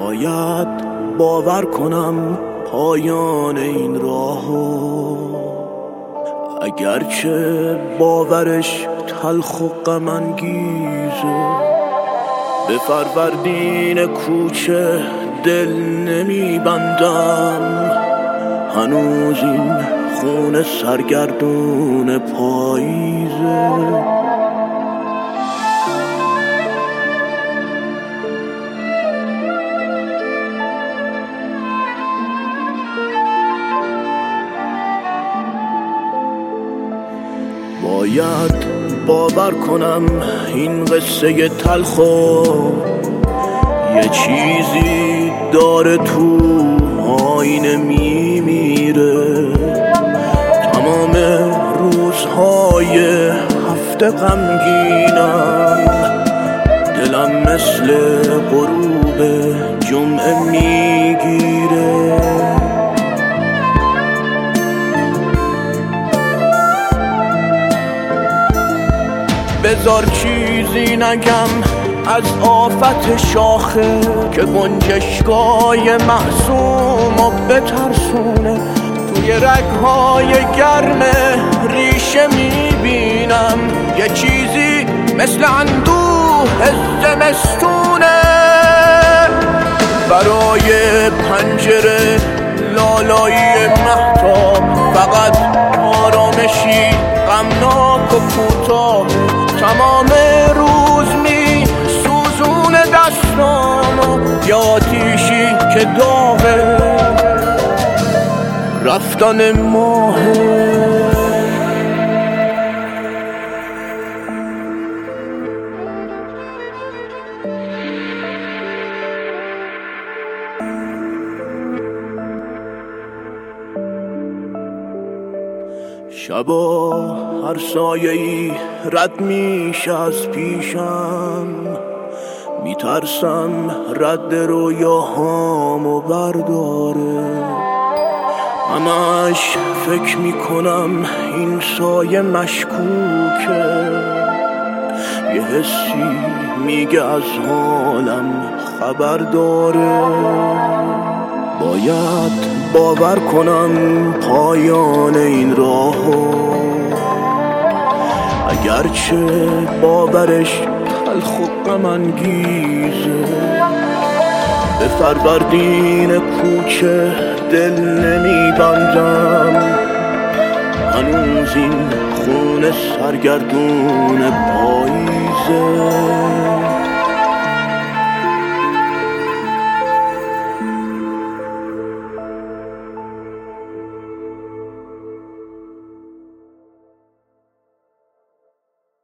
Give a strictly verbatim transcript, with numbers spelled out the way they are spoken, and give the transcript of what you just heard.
باید باور کنم پایان این راهو، اگرچه باورش تلخ و غم انگیزه. به فروردین کوچه دل نمیبندم، هنوز این خون سرگردون پاییزه. باید باور کنم این قصه تلخو یه چیزی داره تو آینه میمیره. تمام روزهای هفته غمگینم، دلم مثل غروب جمعه میگیره. بذار چیزی نگم از آفت شاخه که گنجشگاه معصوم و بترسونه. توی رگهای گرم ریشه میبینم یه چیزی مثل اندوه زمستونه. برای پنجره لالایی مهتاب فقط آرامشی غمناک و کوتاه. تمام روز می سوزون دستامو یا آتیشی که داغه رفتن ماهه. شبا هر سایه‌ای رد میشه از پیشم، میترسم رد رویاهامو برداره. همش فکر میکنم این سایه مشکوکه، یه حسی میگه از حالم خبر داره. باید باور کنم پایان این راهو، اگرچه باورش تلخ و غم انگیزه. به فروردین کوچه دل نمیبندم، هنوز این خون سرگردون پا